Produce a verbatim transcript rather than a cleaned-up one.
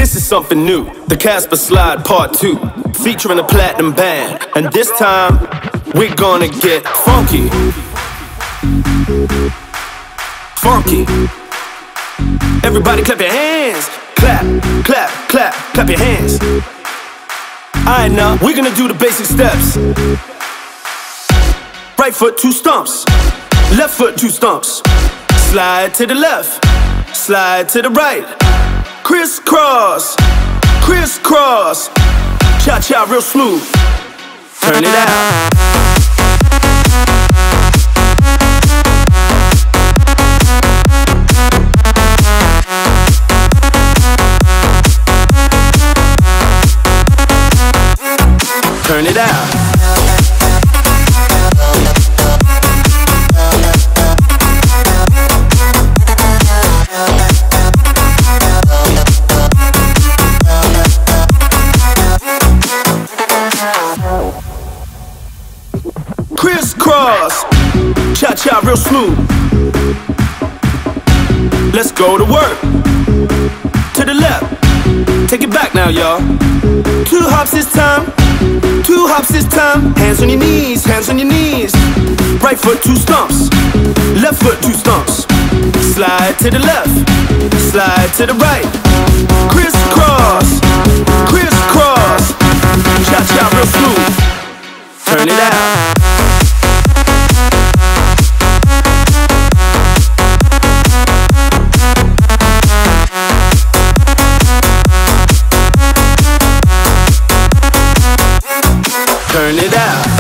This is something new, the Casper Slide Part two, featuring a platinum band. And this time, we're gonna get funky. Funky. Everybody clap your hands. Clap, clap, clap, clap your hands. Alright now, we're gonna do the basic steps. Right foot, two stumps. Left foot, two stumps. Slide to the left, slide to the right. Crisscross, crisscross. Cha-cha real smooth. Turn it out. Turn it out. Crisscross, cha-cha real smooth. Let's go to work. To the left. Take it back now, y'all. Two hops this time. Two hops this time. Hands on your knees, hands on your knees. Right foot, two stumps. Left foot, two stumps. Slide to the left, slide to the right. Crisscross, crisscross. Cha-cha real smooth. Turn it out. Turn it out.